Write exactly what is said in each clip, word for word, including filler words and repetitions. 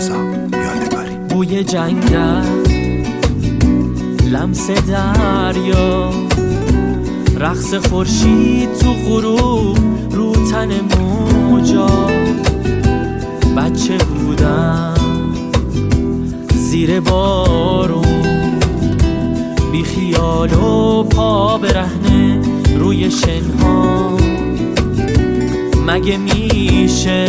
روزا یادگاری. بوی جنگل، لمس دریا، رقص خورشید تو غروب رو تن موجا. بچه بودم زیر بارون، بی خیال و پا برهنه روی شنها. مگه میشه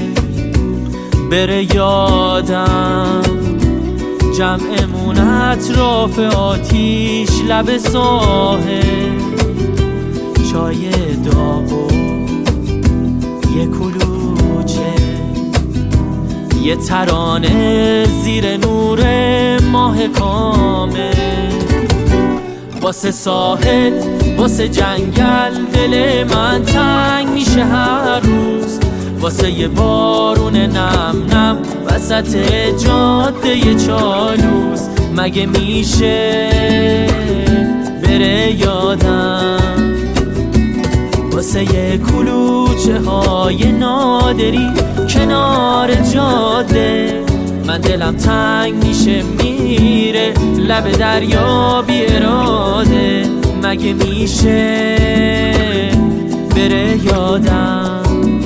بره یادم جمعمون اطراف آتیش لب ساحل، چای داغ و یه کلوچه، یه ترانه زیر نور ماه کامل. واسه ساحل، واسه جنگل دل من تنگ میشه هر روز. واسه یه بارون نم نم وسط جاده چالوس. مگه میشه بره یادم واسه یه کلوچه های نادری کنار جاده. من دلم تنگ میشه میره لب دریا بی اراده. مگه میشه بره یادم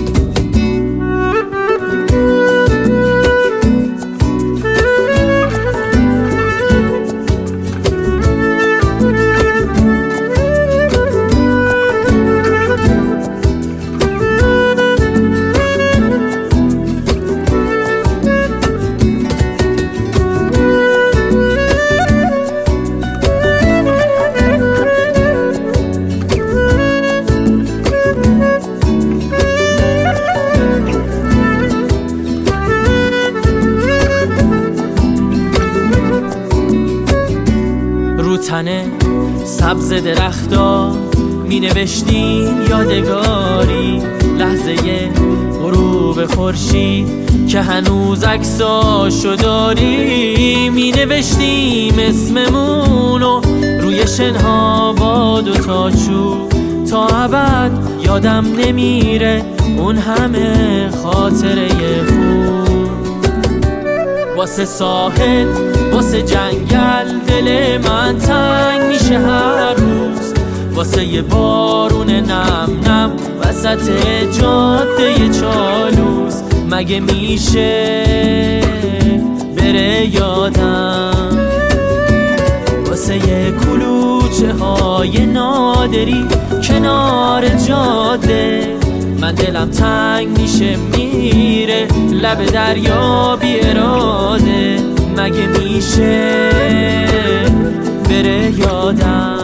تنه سبز درختا می نوشتیم یادگاری. لحظه غروب خورشید که هنوز عکساشو داری. می نوشتیم اسممونو روی شنها با دوتا چوب. تا ابد یادم نمیره اون همه خاطره خوب. واسه ساحل، واسه جنگل دل من تنگ میشه هر روز. واسه یه بارون نم نم وسط جاده چالوس. مگه میشه بره یادم واسه یه کلوچه های نادری کنار جاده. من دلم تنگ میشه میره لب دریا بی اراده. مگه میشه بره یادم